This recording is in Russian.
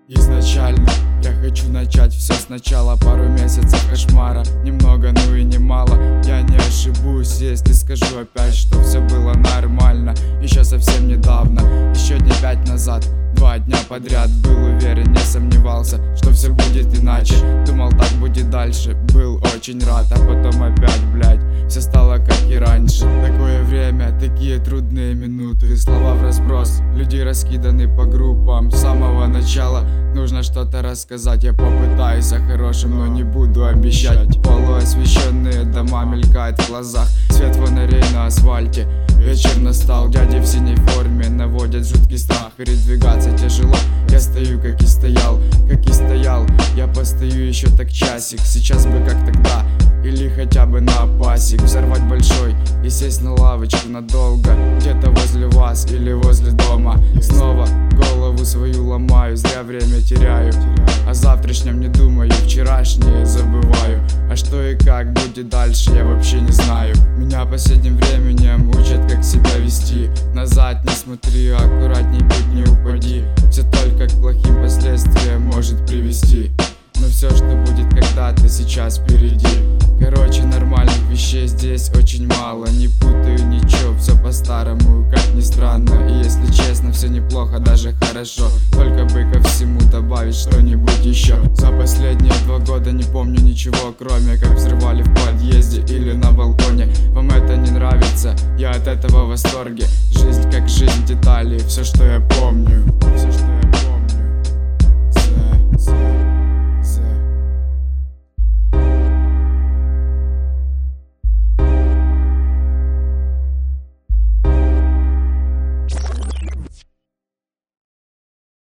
Изначально я хочу начать все сначала. Пару месяцев кошмара, немного, ну и немало. Я не ошибусь, если скажу опять, что все было нормально. Еще совсем недавно, еще дней 5 назад, 2 дня подряд был уверен, не сомневался, что все будет иначе. Думал, так будет дальше, был очень рад. А потом опять, блядь, все стало как и раньше. Такое время, такие трудные минуты. Слова в разброс, люди раскиданы по группам. С самого начала нужно что-то рассказать. Я попытаюсь о хорошем, но не буду обещать. Полуосвещенные дома мелькают в глазах, свет фонарей на асфальте. Вечер настал, дяди в синей форме наводят жуткий страх. Передвигаться тяжело, я стою как и стоял. Я постою еще так часик. Сейчас бы как тогда, или хотя бы на пасик. Взорвать большой и сесть на лавочку надолго, где-то возле вас или возле дома. Снова голову свою ломаю, зря время теряю. О завтрашнем не думаю, вчерашнее забываю. А что и как будет дальше, я вообще не знаю. Меня последним временем учат, как себя вести. Назад не смотри, аккуратней будь, не упади. Все только к плохим последствиям может привести. Но все, что будет когда-то, сейчас впереди. Короче, нормальных вещей здесь очень мало. Не путаю ничего, все по-старому, как ни странно. И если честно, все неплохо, даже хорошо. Только бы ко всему добавить что-нибудь еще. За последние 2 года не помню ничего, кроме как взрывали в подъезде или на балконе. Вам это не нравится? Я от этого в восторге. Жизнь как жизнь, детали, все, что я помню.